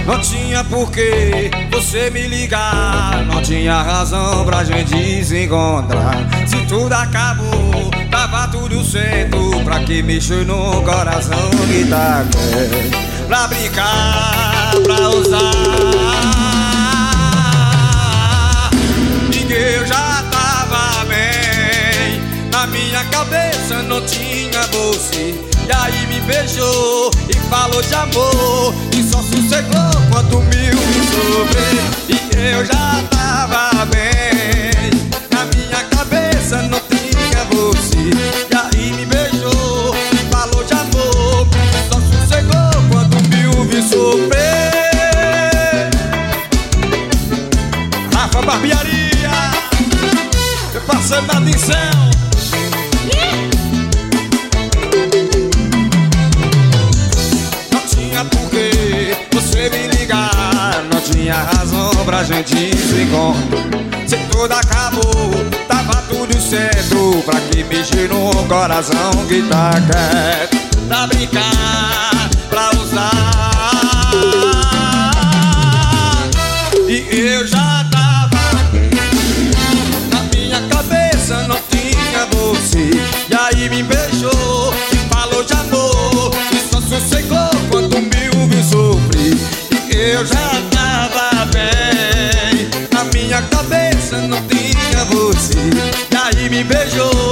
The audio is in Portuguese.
Não tinha porquê você me ligar, não tinha razão pra gente se encontrar. Se tudo acabou, tava tudo certo. Pra que mexer no coração que tá quieto? Pra brincar, pra usar. E eu já tava bem, na minha cabeça não tinha você. E aí me beijou e falou de amor, e só sossegou quando me sofrer. E eu já tava bem, na minha cabeça não tinha você. E aí me beijou e falou de amor, e só sossegou quando me sofrer. Rafa Barbearia, passando na atenção. Porque você me ligar, não tinha razão pra gente se encontrar. Se tudo acabou, tava tudo certo. Pra que mexer no coração que tá quieto? Pra brincar, pra usar. E eu já tava, na minha cabeça não tinha você. E aí me beijou e falou de amor, e só sossegou quando me ouviu sofrer. E eu já tava bem, na minha cabeça não tinha você. E aí me beijou